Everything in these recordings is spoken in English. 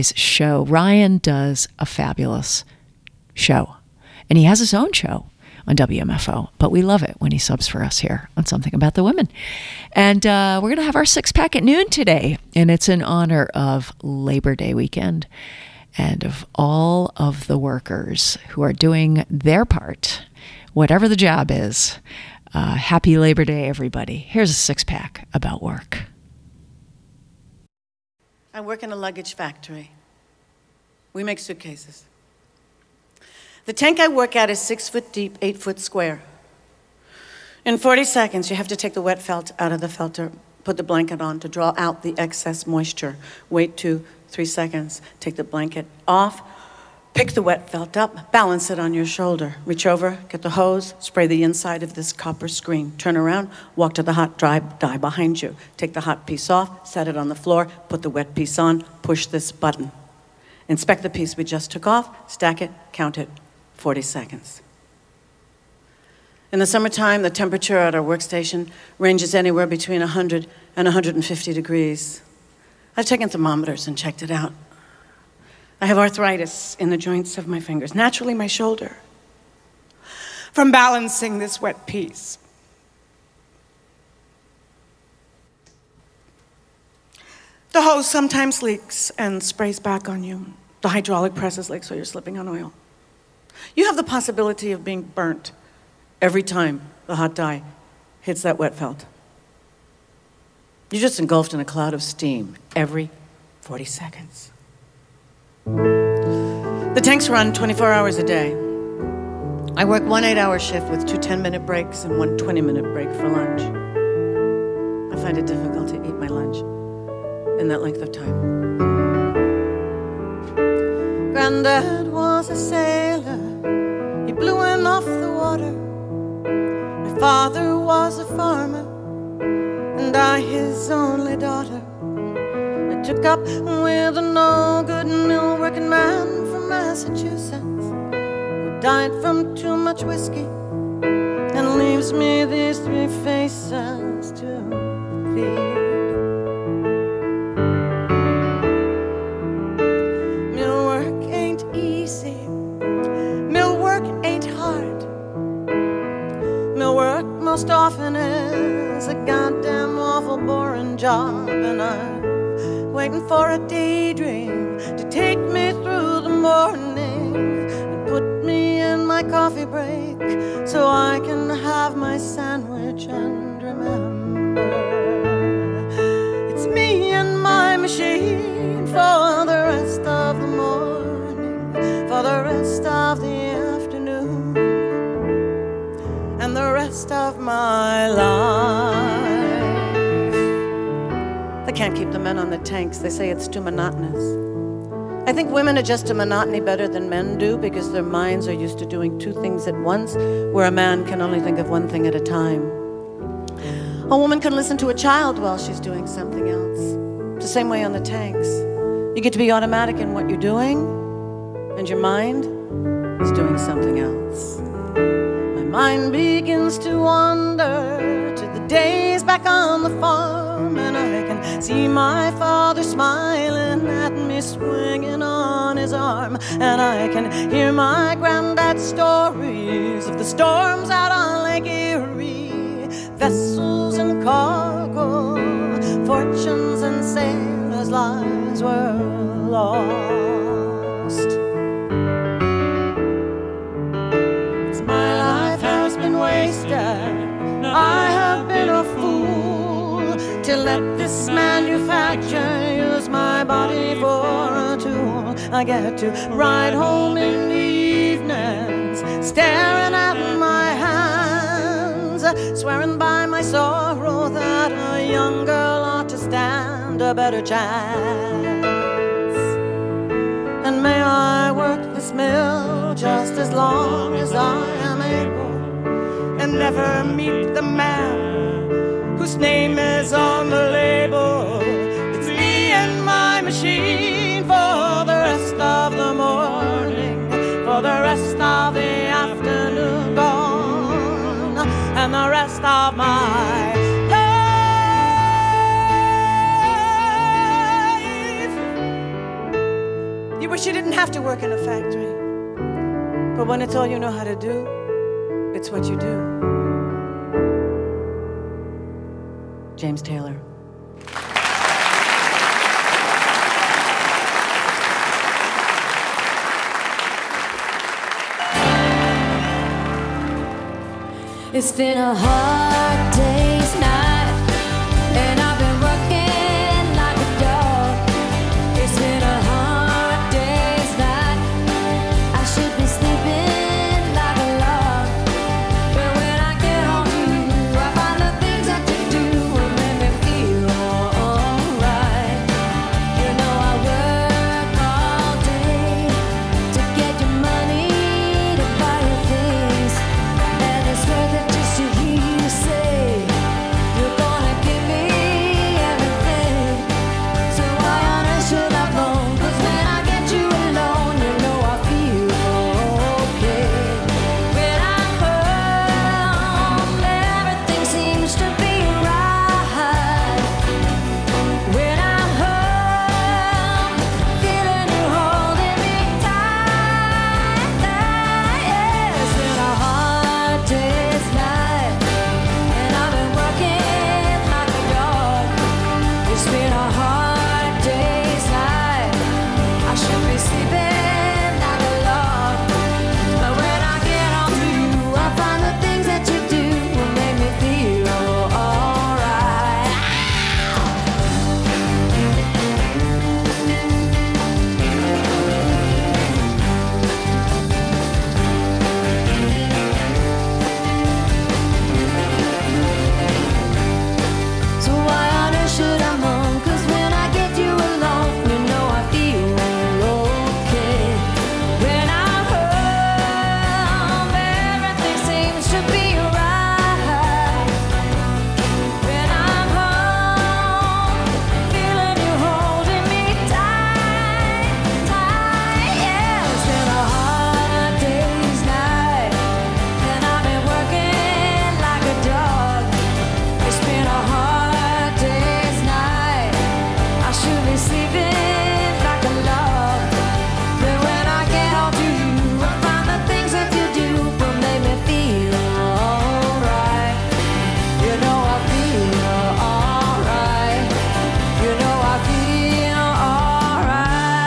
show. Ryan does a fabulous show, and he has his own show on WMFO, but we love it when he subs for us here on Something About the Women. And we're going to have our six pack at noon today, and it's in honor of Labor Day weekend and of all of the workers who are doing their part, whatever the job is. Happy Labor Day, everybody. Here's a six pack about work. I work in a luggage factory. We make suitcases. The tank I work at is 6 foot deep, 8 foot square. In 40 seconds, you have to take the wet felt out of the felter, put the blanket on to draw out the excess moisture. Wait 2-3 seconds, take the blanket off, pick the wet felt up, balance it on your shoulder. Reach over, get the hose, spray the inside of this copper screen. Turn around, walk to the hot dry dye behind you. Take the hot piece off, set it on the floor, put the wet piece on, push this button. Inspect the piece we just took off, stack it, count it, 40 seconds. In the summertime, the temperature at our workstation ranges anywhere between 100 and 150 degrees. I've taken thermometers and checked it out. I have arthritis in the joints of my fingers, naturally my shoulder, from balancing this wet piece. The hose sometimes leaks and sprays back on you. The hydraulic presses leak, so you're slipping on oil. You have the possibility of being burnt every time the hot dye hits that wet felt. You're just engulfed in a cloud of steam every 40 seconds. The tanks run 24 hours a day. I work one 8-hour shift with 2 10-minute breaks and 1 20-minute break for lunch. I find it difficult to eat my lunch in that length of time. Granddad was a sailor. He blew in off the water. My father was a farmer, and I his only daughter. I took up with a no-good mill-working man from Massachusetts who died from too much whiskey and leaves me these 3 faces to feed. Mill work ain't easy. Mill work ain't hard. Mill work most often is a goddamn awful boring job, and I'm waiting for a daydream to take me through the morning and put me in my coffee break so I can have my sandwich and remember it's me and my machine for the rest of the morning, for the rest of the afternoon, and the rest of my life. They can't keep the men on the tanks. They say it's too monotonous. I think women adjust to monotony better than men do because their minds are used to doing 2 things at once, where a man can only think of 1 thing at a time. A woman can listen to a child while she's doing something else. It's the same way on the tanks. You get to be automatic in what you're doing, and your mind is doing something else. My mind begins to wander to the days back on the farm, and I can see my father smiling at me, swinging on his arm, and I can hear my granddad's stories of the storms out on Lake Erie, vessels and cargo, fortunes and sailors' lives were lost. It's my life has been wasted. I have been a fool to let this manufacturer use my body for a tool. I get to ride home in the evenings, staring at my hands, swearing by my sorrow that a young girl ought to stand a better chance. And may I work this mill just as long as I am able, and never meet the man whose name is on the label. It's me and my machine for the rest of the morning, for the rest of the afternoon gone, and the rest of my life. You wish you didn't have to work in a factory. But when it's all you know how to do, it's what you do. James Taylor. It's been a hard day's night, and I've been working like a dog. It's been a hard day's night. I should be sleeping like a log. But when I get home to you, I find the things that you do will make me feel alright. You know I work all day to get your money to buy your things, and it's worth it just to hear you say you're gonna give me everything. So why on earth should I moan? 'Cause when I get you alone, you know I feel okay. When I'm home, everything seems to be right. When I'm home, feeling you holding me tight. Yeah, it's been a hard day's night, and I've been working like a dog. It's been a hard day's night. I should be sleeping like a log. But when I get home to you, I find the things that you do will make me feel alright. So why on earth should I moan? 'Cause when I get you alone, you know I feel okay. When I'm home, everything seems to be right. When I'm home, feeling you holding me tight, tight. Yeah, it's been a hard day's night, and I've been working like a dog. It's been a hard day's night. I should be sleeping like a log. But when I get home to you, I find the things that you do will make me feel alright. You know I feel alright. You know I feel alright.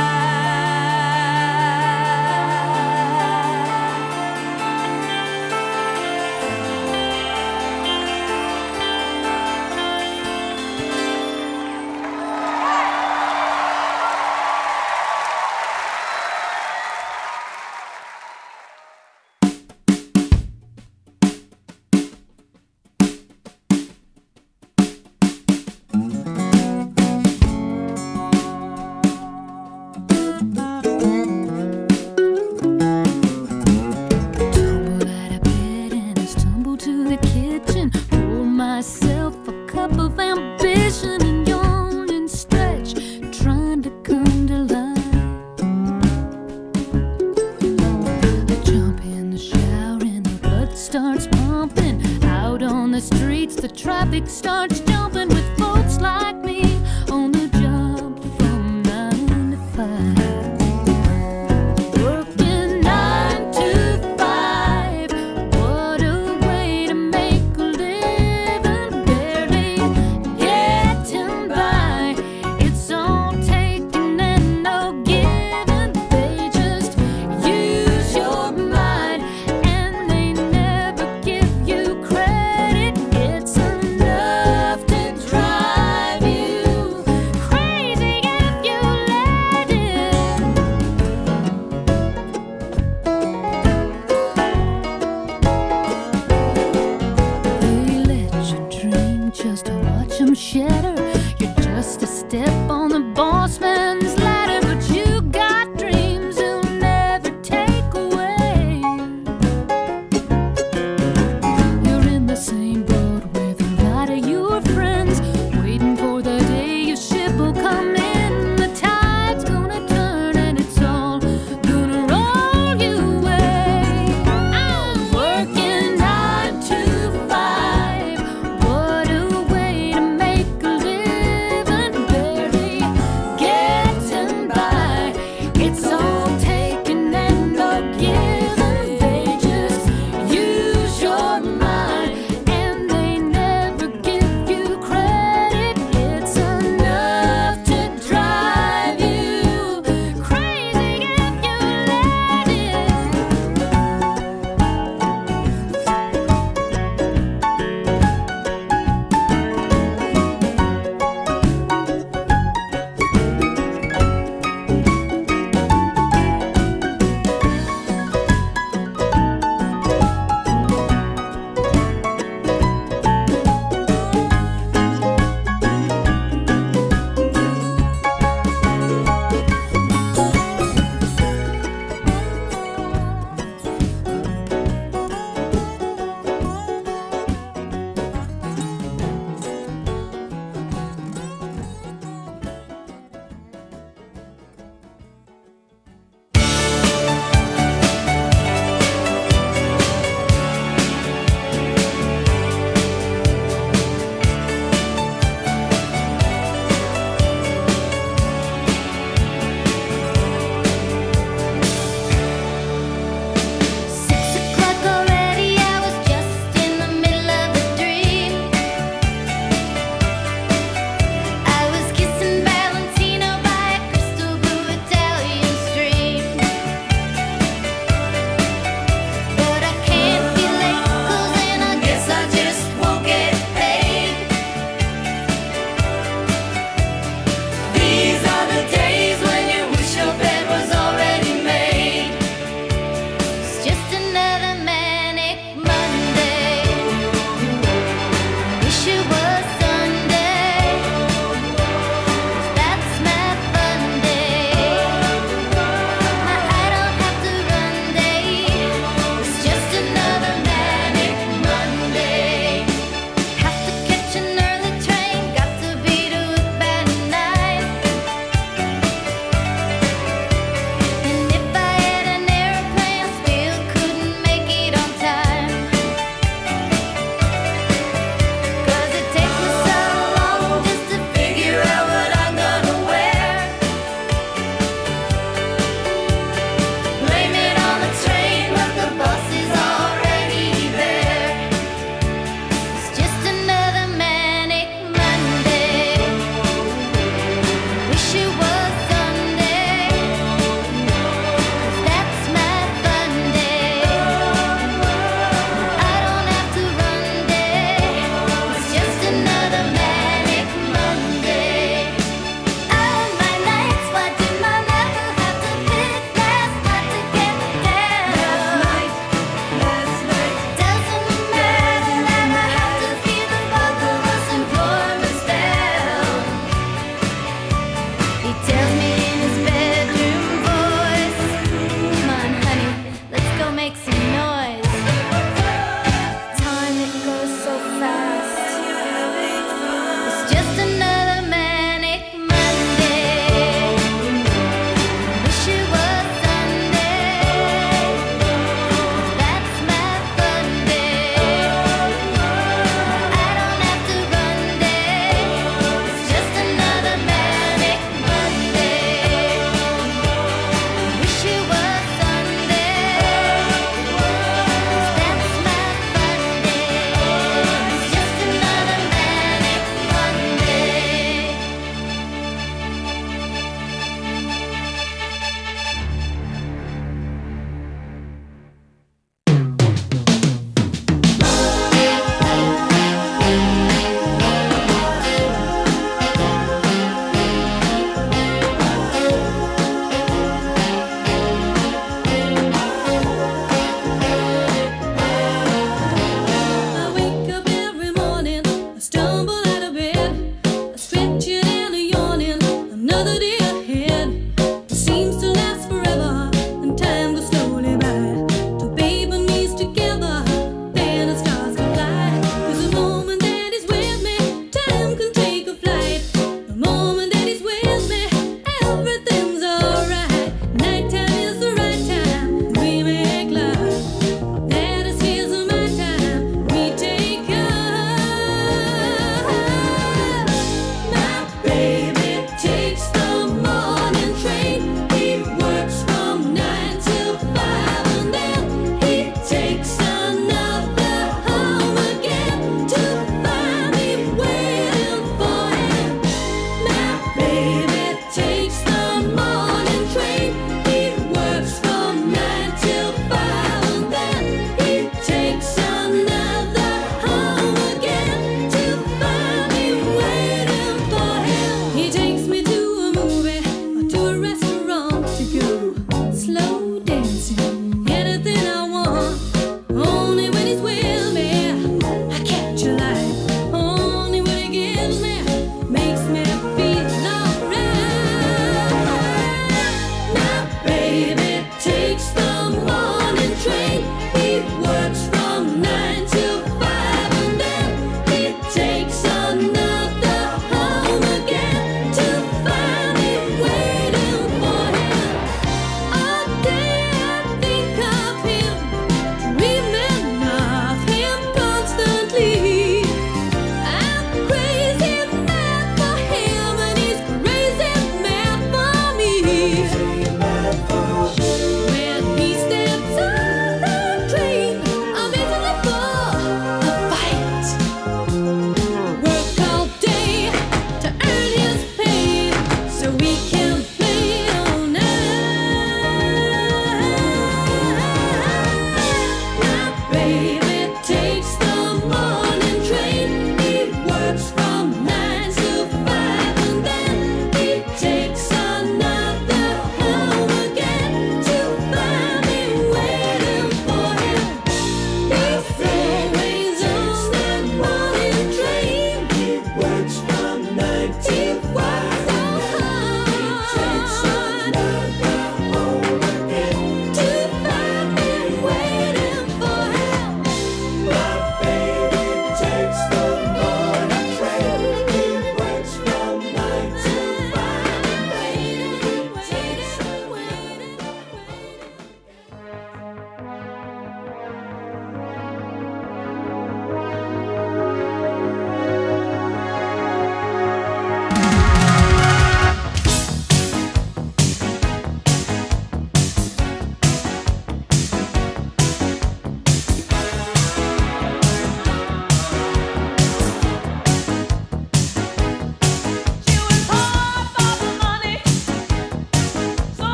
Tumble out of bed and I stumble to the kitchen. Pour myself a cup of ambition and yawn and stretch, trying to come to life. I jump in the shower and the blood starts pumping. Out on the streets, the traffic starts jumping with folks like me on the job from 9 to 5. Working 9 to 5, what a way to make a living. Barely getting by, it's all taking and no giving. They just use your mind and they never give you credit. It's enough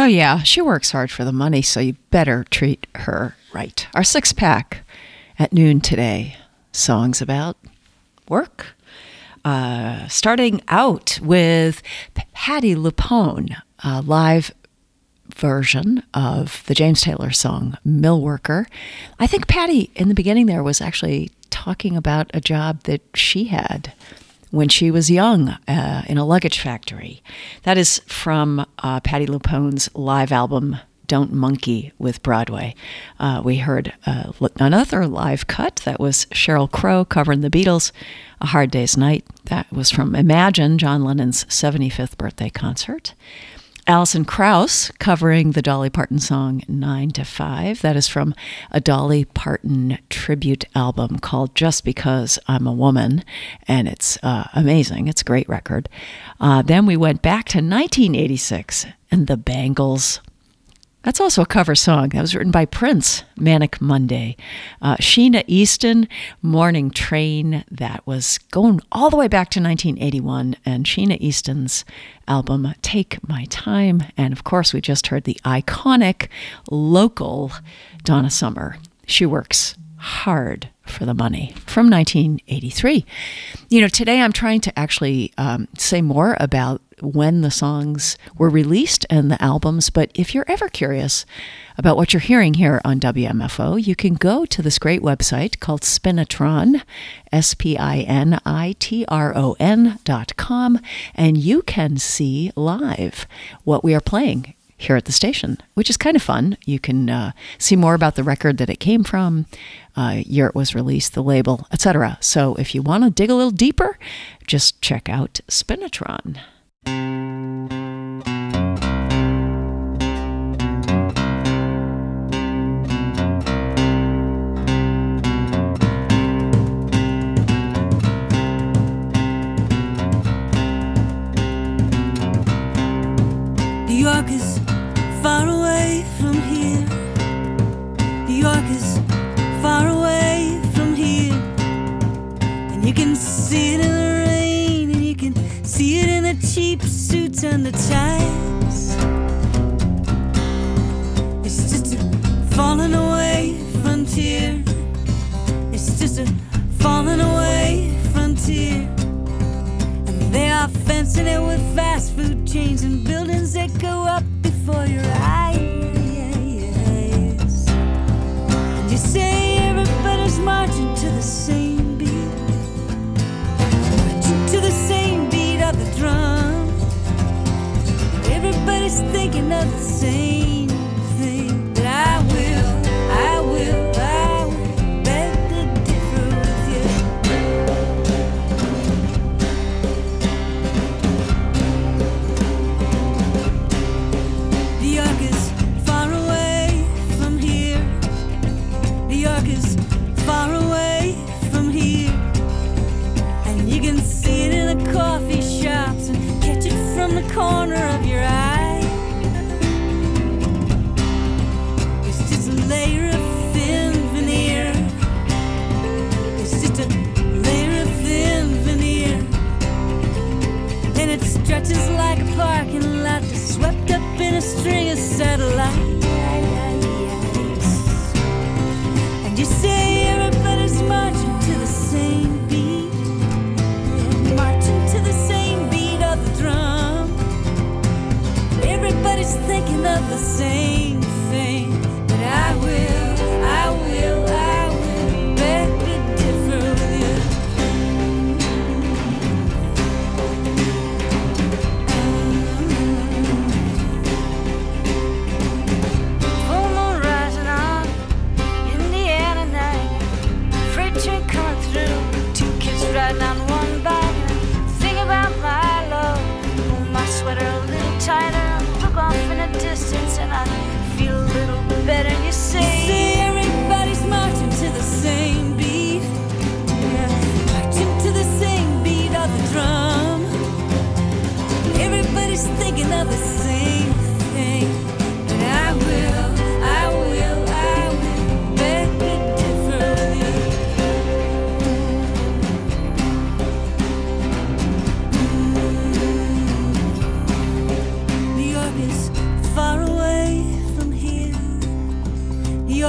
Oh, yeah. She works hard for the money, so you better treat her right. Our six pack at noon today. Songs about work. Starting out with Patti LuPone, a live version of the James Taylor song Mill Worker. I think Patti in the beginning there was actually talking about a job that she had when she was young in a luggage factory. That is from Patti LuPone's live album Don't Monkey with Broadway. We heard another live cut. That was Sheryl Crow covering the Beatles, A Hard Day's Night. That was from Imagine, John Lennon's 75th birthday concert. Alison Krauss covering the Dolly Parton song 9 to 5. That is from a Dolly Parton tribute album called Just Because I'm a Woman, and it's amazing. It's a great record. Then we went back to 1986 and the Bangles. That's also a cover song. That was written by Prince, Manic Monday. Sheena Easton, Morning Train. That was going all the way back to 1981. And Sheena Easton's album, Take My Time. And of course, we just heard the iconic local Donna Summer. She works hard for the money from 1983. You know, today I'm trying to actually say more about when the songs were released and the albums, but if you're ever curious about what you're hearing here on WMFO, you can go to this great website called Spinitron, SPINITRON.com, and you can see live what we are playing here at the station, which is kind of fun. You can see more about the record that it came from, year it was released, the label, etc. So if you want to dig a little deeper, just check out Spinitron. New York is far away from here. New York is far away from here. And you can see it in the rain, and you can see it in the cheap suits and the ties. It's just a falling away frontier. It's just a falling away frontier. And they are fencing it with fast food chains and buildings that go up before your eyes. And you say everybody's marching to the same beat, marching to the same beat of the drum. Everybody's thinking of the same thing. That I will beg to differ with you. New York is far away from here. New York is far away from here. And you can see it in the coffee shops and catch it from the corner of your eye. It's just a layer of thin veneer. It's just a layer of thin veneer. And it stretches like a parking lot that's swept up in a string of satellites. And you say everybody's marching to the same beat, marching to the same beat of the drum. Everybody's thinking of the same thing. But I will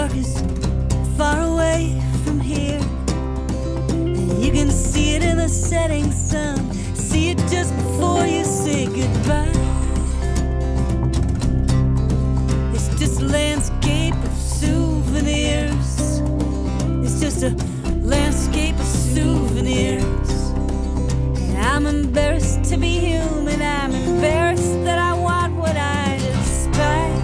York is far away from here, and you can see it in the setting sun. See it just before you say goodbye. It's just a landscape of souvenirs. It's just a landscape of souvenirs. And I'm embarrassed to be human. I'm embarrassed that I want what I despise.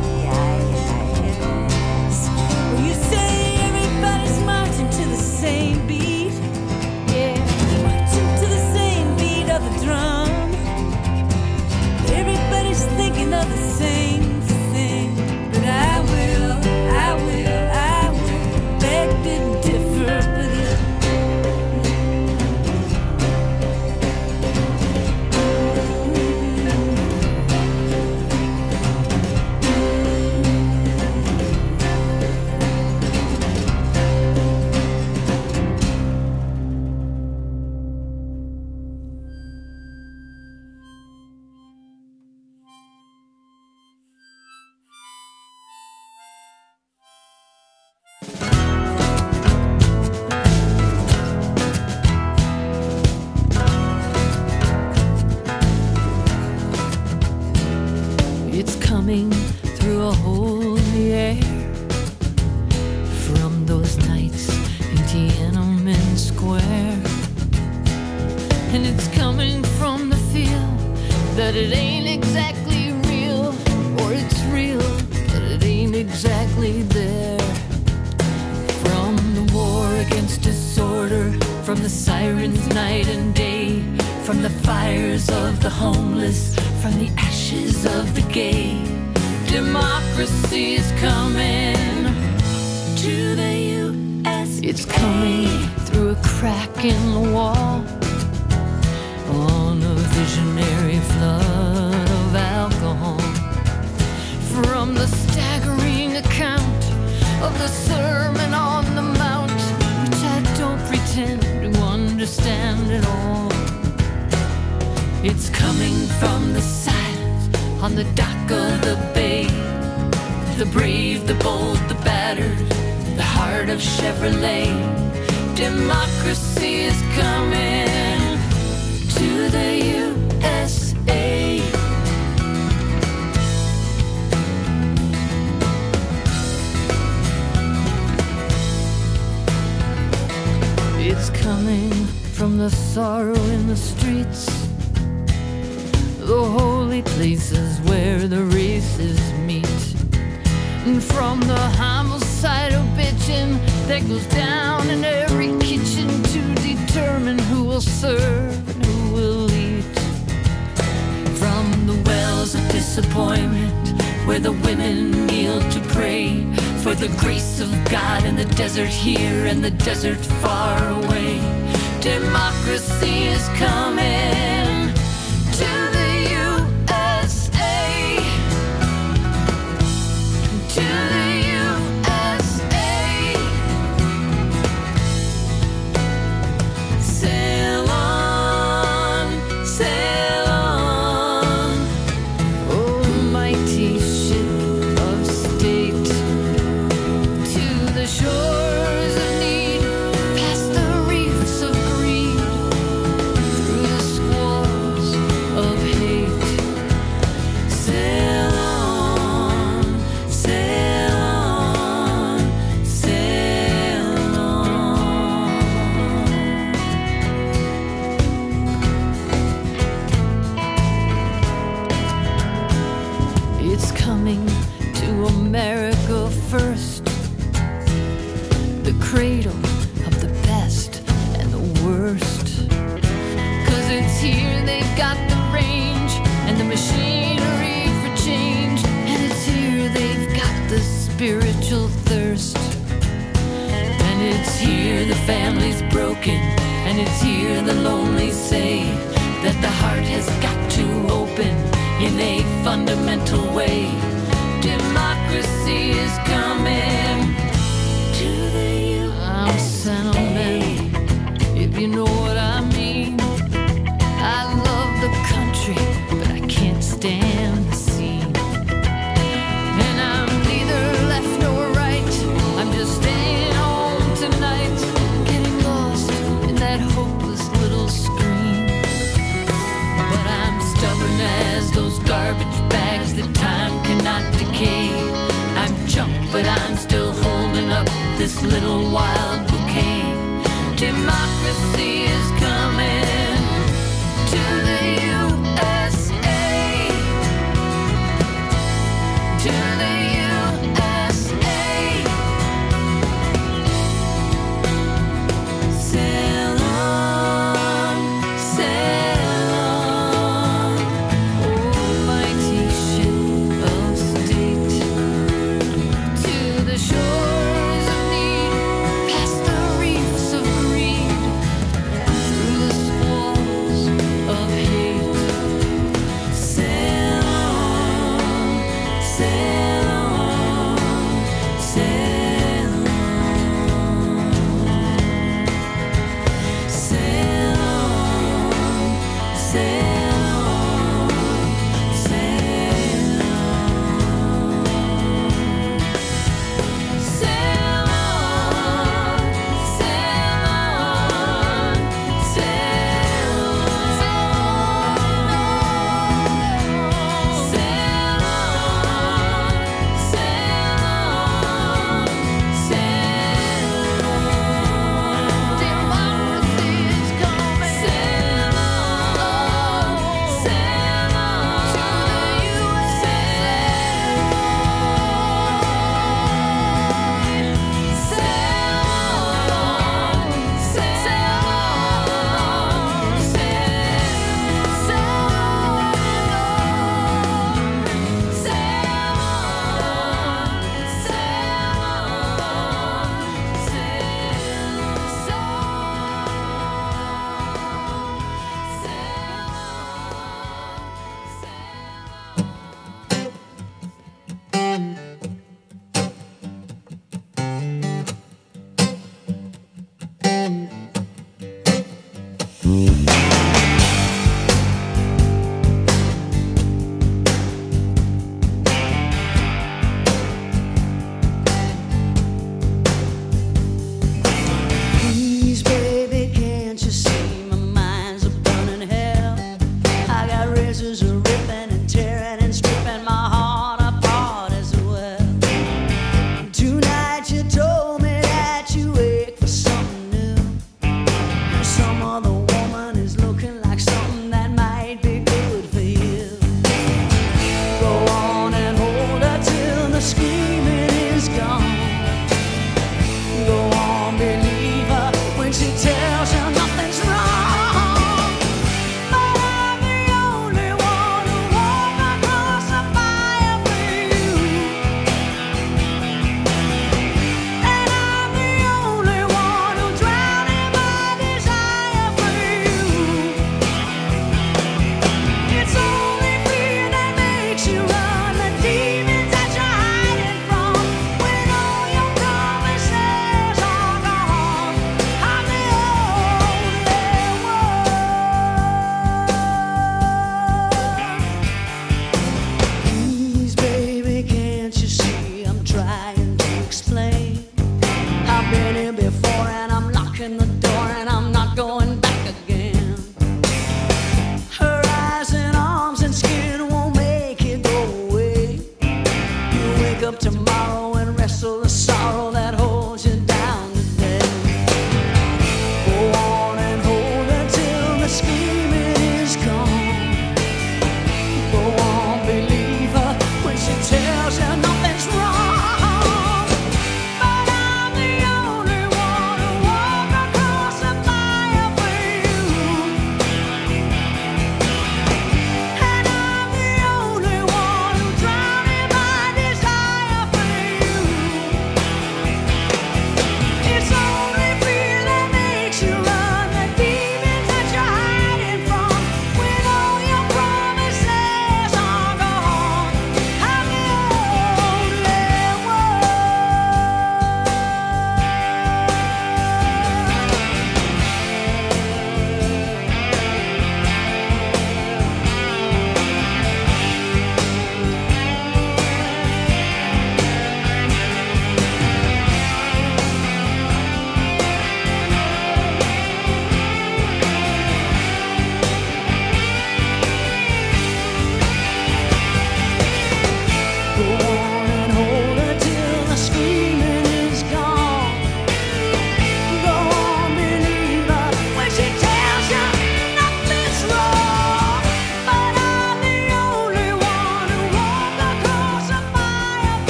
Well, you say everybody's marching to the same beat. Yeah, marching to the same beat of the drum. Everybody's thinking of the same thing. But I will beg to differ with you. It's coming through a hole in the air from those nights in Tiananmen Square. And it's coming from the feel that it ain't exactly real, or it's real, but it ain't exactly there. From the war against disorder, from the sirens night and day, from the fires of the homeless, from the ashes of the gay. Democracy is coming to the U.S. It's coming through a crack in the wall on a visionary flood of alcohol. From the staggering account of the Sermon on the Mount, which I don't pretend to understand at all. It's coming from the silence on the dock of the bay. The brave, the bold, the battered, the heart of Chevrolet. Democracy is coming to the USA. It's coming from the sorrow in the streets, the holy places where the races meet, and from the homicidal bitching that goes down in every kitchen to determine who will serve and who will eat. From the wells of disappointment where the women kneel to pray for the grace of God in the desert here and the desert far away. Democracy is coming to the USA, to the USA. Sail on, sail on, oh mighty ship of state, to the shores of need, past the reefs of greed, through the squalls of hate. Sail on, sail on, sail on. It's coming to America first, the cradle of the best and the worst. 'Cause it's here they've got the range and the machinery for change, and it's here they've got the spiritual thirst. And it's here the family's broken, and it's here the lonely say that the heart has got to open in a fundamental way. Democracy is coming to the USA. I'm sentimental, if you know what I mean. I love the country, but I can't stand the scene. And I'm neither left nor right, I'm this little wild bouquet. Democracy is coming to the USA, to the USA. Sail on, oh mighty ship of state, to the shores of need, past the reefs of greed, through the squalls of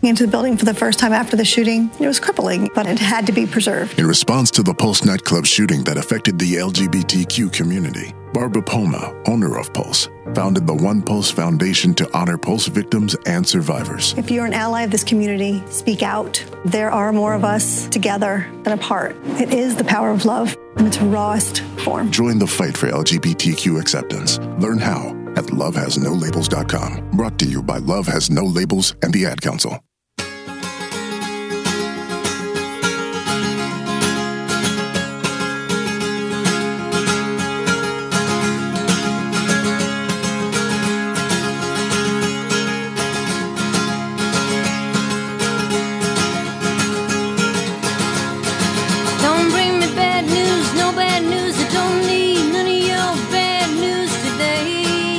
walking into the building for the first time after the shooting, it was crippling, but it had to be preserved. In response to the Pulse nightclub shooting that affected the LGBTQ community, Barbara Poma, owner of Pulse, founded the One Pulse Foundation to honor Pulse victims and survivors. If you're an ally of this community, speak out. There are more of us together than apart. It is the power of love in its rawest form. Join the fight for LGBTQ acceptance. Learn how at lovehasnolabels.com. Brought to you by Love Has No Labels and the Ad Council. Don't bring me bad news, no bad news. I don't need none of your bad news today.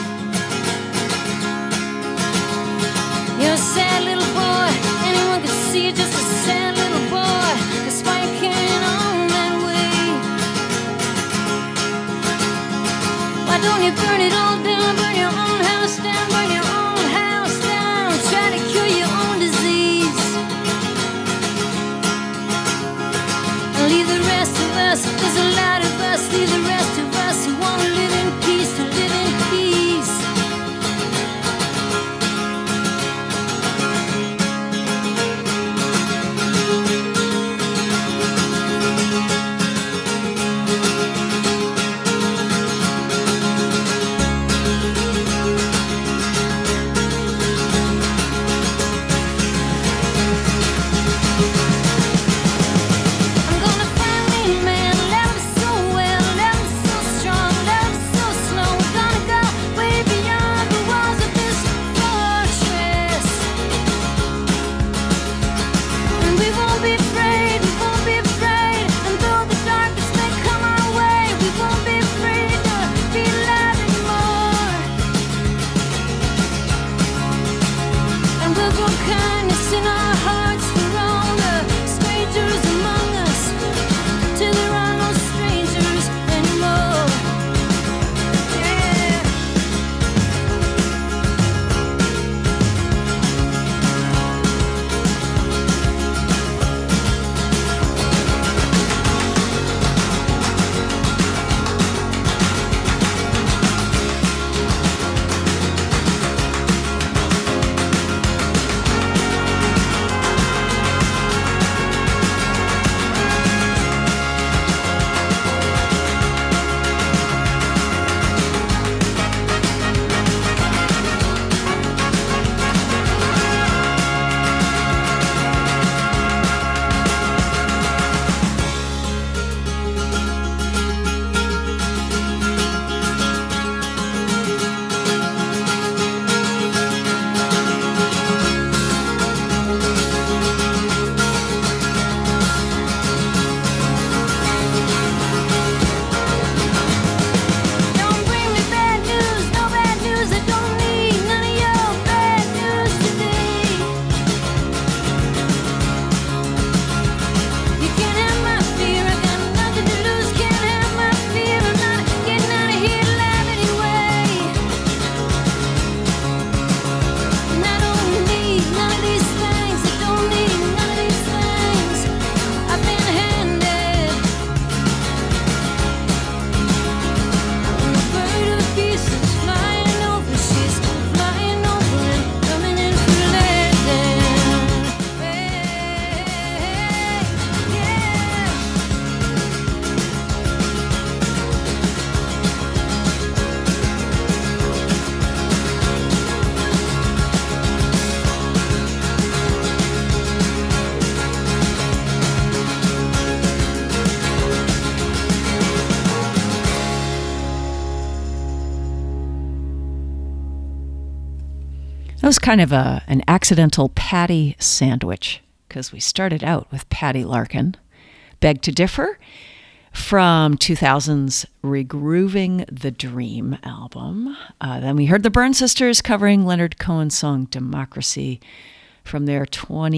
You're a sad little boy, anyone can see you're just a sad little boy. That's why you're carrying on that way. Why don't you burn it all down, burn your own house down, burn your own house down, try to cure your own disease. And leave the rest of us, there's a lot of us, leave the rest of us who want to live in peace, to live in peace. I'm gonna find me a man, love him so well, love him so strong, love him so slow. We're gonna go way beyond the walls of this fortress. And we won't be afraid, we won't be afraid. And though the darkness may come our way, we won't be afraid to be alive anymore. And we'll grow kindness in our hearts for all the strangers among us, till there are no strangers anymore. Yeah. Don't bring me bad news, no bad news. I don't need none of your bad news today. You can't have my fear, I got nothing to lose. Can't have my fear, I'm not getting out of here alive anyway. And I don't need none of these things, I don't need none of these things. I've been handed. And the bird of peace is flying over, she's flying over and coming in for landing. Hey, yeah. That was kind of an accidental Patty sandwich, because we started out with Patty Larkin, Beg to Differ, from 2000's Regrooving the Dream album. Then we heard the Byrne Sisters covering Leonard Cohen's song Democracy from their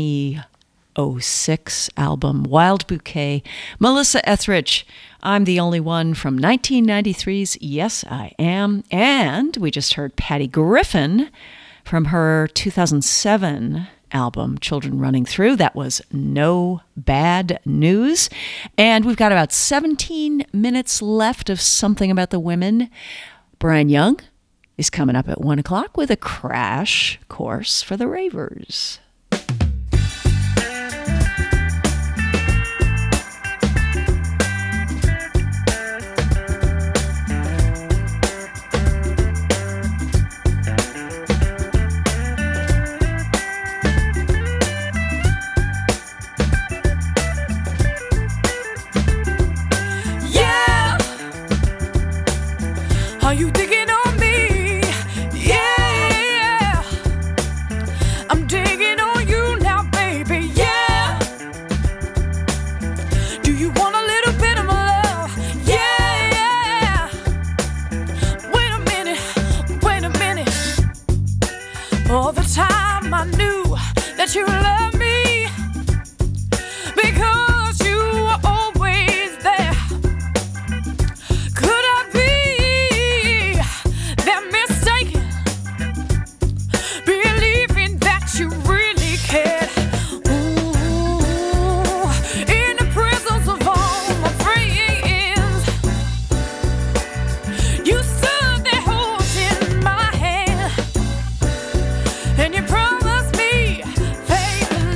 2006 album Wild Bouquet. Melissa Etheridge, I'm the Only One from 1993's Yes, I Am. And we just heard Patty Griffin from her 2007 album, Children Running Through. That was No Bad News. And we've got about 17 minutes left of Something About the Women. Brian Young is coming up at 1 o'clock with a crash course for the ravers. Are you digging on me? Yeah, I'm digging on you now, baby. Yeah. Do you want a little bit of my love? Yeah. Wait a minute. All the time I knew that you loved me because you were always there. Could I be that mistaken, believing that you really cared? Ooh, in the presence of all my friends, you stood there holding my hand, and you promised me faith and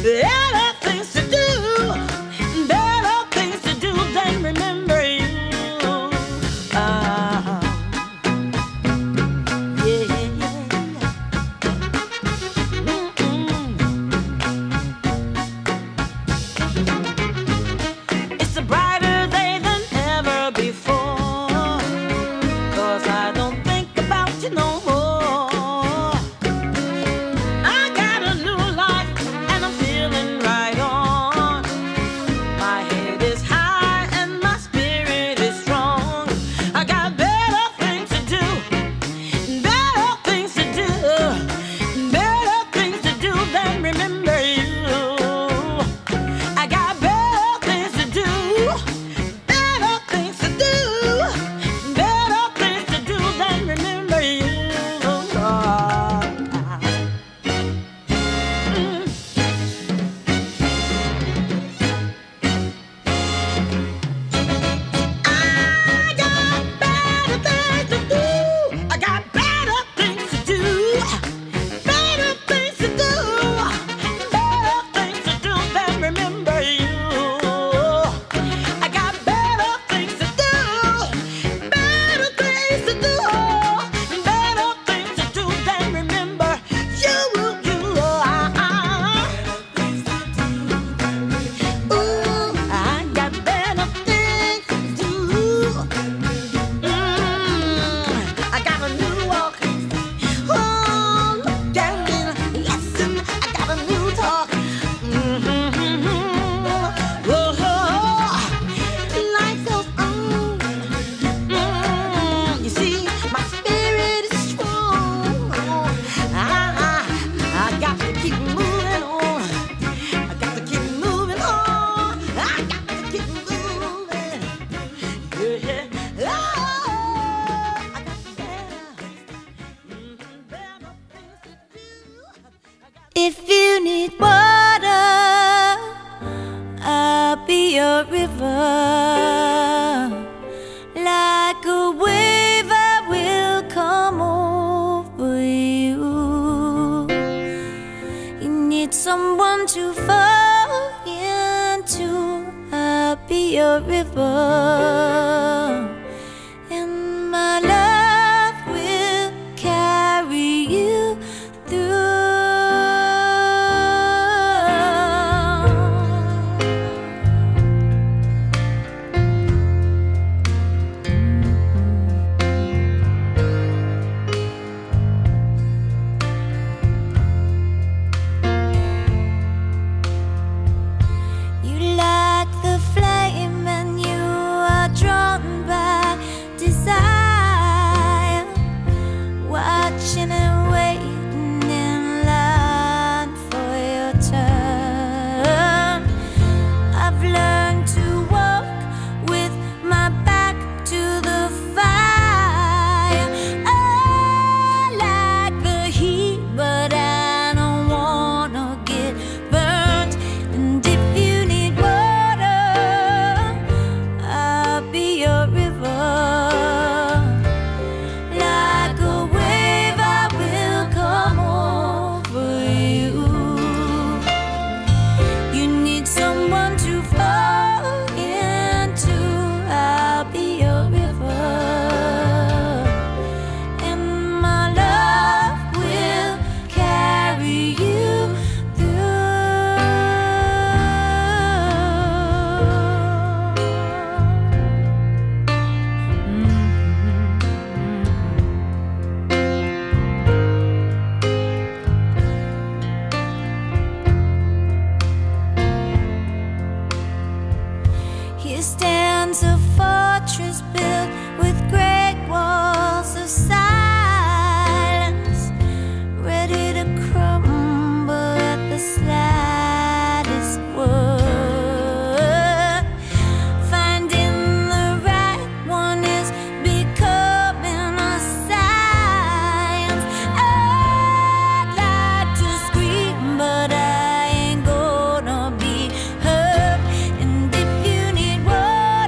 better things to do, better things to do than remember you. It's a brighter day than ever before, 'cause I don't think about you no more. I got a new life and I'm feeling right on. My head is high and my spirit is strong. I got better things to do, better things to do, better things to do than remember you. I got better things to do, better things to do, better things to do than remember you. I got better things to do. I got better things to do. Better things to do. Better things to do than remember you. I got better things to do. Better things to do. Better things to do than remember you. Ooh, I got better things to do. I got a new walk. Oh, damn it, listen, I got a new talk. Life goes on. You see, my spirit is strong. I got to keep moving on. I got to keep moving on. I got to keep moving. Yeah. Oh, I got better things to do. If you need water, I'll be your river. Like a wave, I will come over you. You need someone to fall into, I'll be your river. And my love will carry you through. You like the flame and you are drawn by desire, watching and waiting in line for your turn. I've learned to walk with my back to the fire. I like the heat, but I don't wanna get burnt. And if you need water, I'll be your river. Like a wave, I will come over you. You need someone to fall into, I'll be your river. And my love will carry you Here stands a fortress built with great walls of silence, ready to crumble at the slightest word. Finding the right one is becoming a science. I'd like to scream, but I ain't gonna be heard. And if you need water,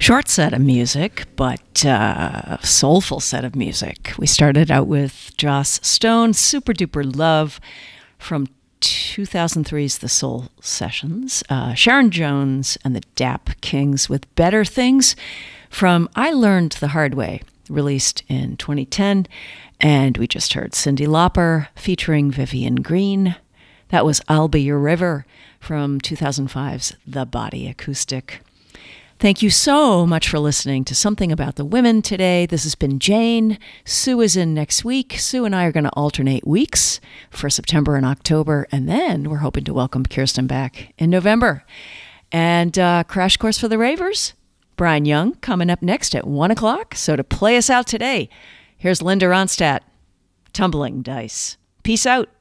Short set of music, but soulful set of music. We started out with Joss Stone, Super Duper Love, from 2003's The Soul Sessions. Sharon Jones and the Dap Kings with Better Things from I Learned the Hard Way, released in 2010. And we just heard Cyndi Lauper featuring Vivian Green. That was I'll Be Your River from 2005's The Body Acoustic. Thank you so much for listening to Something About the Women today. This has been Jane. Sue is in next week. Sue and I are going to alternate weeks for September and October, and then we're hoping to welcome Kirsten back in November. And Crash Course for the Ravers, Brian Young coming up next at 1 o'clock. So to play us out today, here's Linda Ronstadt, Tumbling Dice. Peace out.